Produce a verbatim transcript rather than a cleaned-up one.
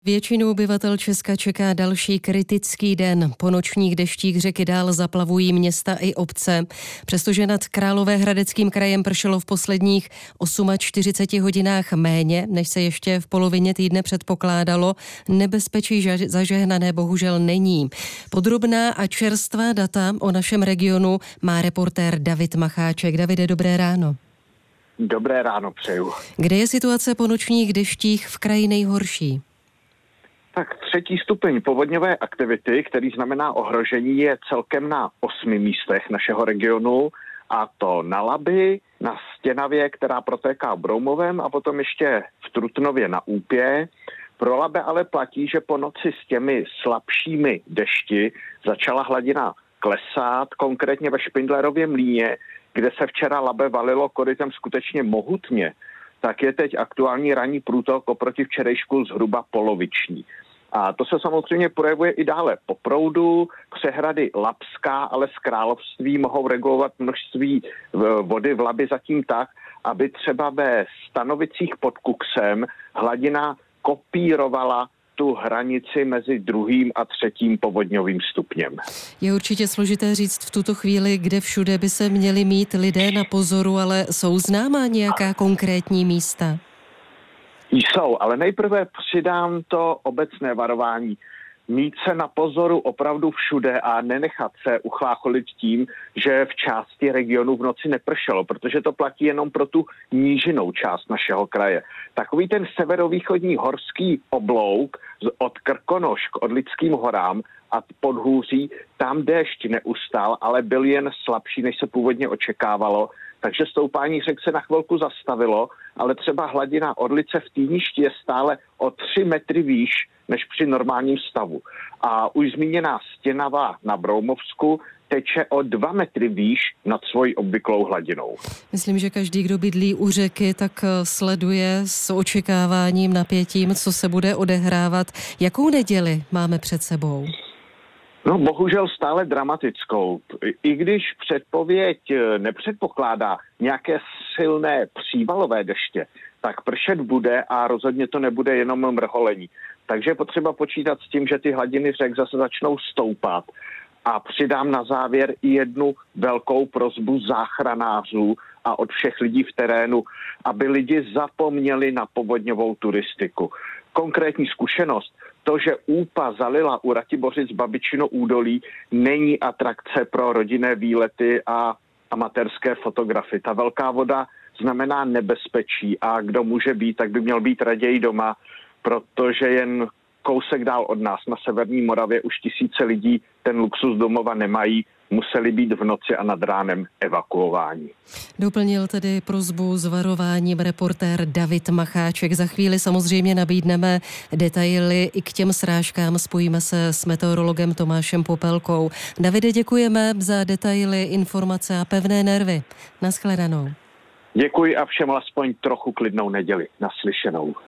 Většinu obyvatel Česka čeká další kritický den. Po nočních deštích řeky dál zaplavují města i obce. Přestože nad Královéhradeckým krajem pršelo v posledních čtyřiceti osmi hodinách méně, než se ještě v polovině týdne předpokládalo, nebezpečí zažehnané bohužel není. Podrobná a čerstvá data o našem regionu má reportér David Macháček. Davide, dobré ráno. Dobré ráno přeju. Kde je situace po nočních deštích v kraji nejhorší? Tak třetí stupeň povodňové aktivity, který znamená ohrožení, je celkem na osmi místech našeho regionu, a to na Labi, na Stěnavě, která protéká Broumovem, a potom ještě v Trutnově na Úpě. Pro Labe ale platí, že po noci s těmi slabšími dešti začala hladina klesat, konkrétně ve Špindlerově mlýně, kde se včera Labe valilo korytem skutečně mohutně, tak je teď aktuální ranní průtok oproti včerejšku zhruba poloviční. A to se samozřejmě projevuje i dále po proudu. Přehrady Labská, ale z Království mohou regulovat množství vody v Labi zatím tak, aby třeba ve Stanovicích pod Kuksem hladina kopírovala tu hranici mezi druhým a třetím povodňovým stupněm. Je určitě složité říct v tuto chvíli, kde všude by se měli mít lidé na pozoru, ale jsou známá nějaká konkrétní místa? Jsou, ale nejprve přidám to obecné varování. Mít se na pozoru opravdu všude a nenechat se uchlácholit tím, že v části regionu v noci nepršelo, protože to platí jenom pro tu nížinou část našeho kraje. Takový ten severovýchodní horský oblouk od Krkonoš k Orlickým horám a Podhůří, tam déšť neustál, ale byl jen slabší, než se původně očekávalo. Takže stoupání řek se na chvilku zastavilo, ale třeba hladina Orlice v Týništi je stále o tři metry výš než při normálním stavu. A už zmíněná Stěnava na Broumovsku teče o dva metry výš nad svojí obvyklou hladinou. Myslím, že každý, kdo bydlí u řeky, tak sleduje s očekáváním, napětím, co se bude odehrávat. Jakou neděli máme před sebou? No bohužel stále dramatickou. I když předpověď nepředpokládá nějaké silné přívalové deště, tak pršet bude a rozhodně to nebude jenom mrholení. Takže je potřeba počítat s tím, že ty hladiny řek zase začnou stoupat. A přidám na závěr i jednu velkou prosbu záchranářů a od všech lidí v terénu, aby lidi zapomněli na povodňovou turistiku. Konkrétní zkušenost, to, že Úpa zalila u Ratibořic Babičino údolí, není atrakce pro rodinné výlety a amatérské fotografy. Ta velká voda znamená nebezpečí a kdo může být, tak by měl být raději doma, protože jen kousek dál od nás na severní Moravě už tisíce lidí ten luxus domova nemají, museli být v noci a nad ránem evakuováni. Doplnil tedy prosbu s varováním reportér David Macháček. Za chvíli samozřejmě nabídneme detaily i k těm srážkám. Spojíme se s meteorologem Tomášem Popelkou. Davide, děkujeme za detaily, informace a pevné nervy. Naschledanou. Děkuji a všem alespoň trochu klidnou neděli. Naslyšenou.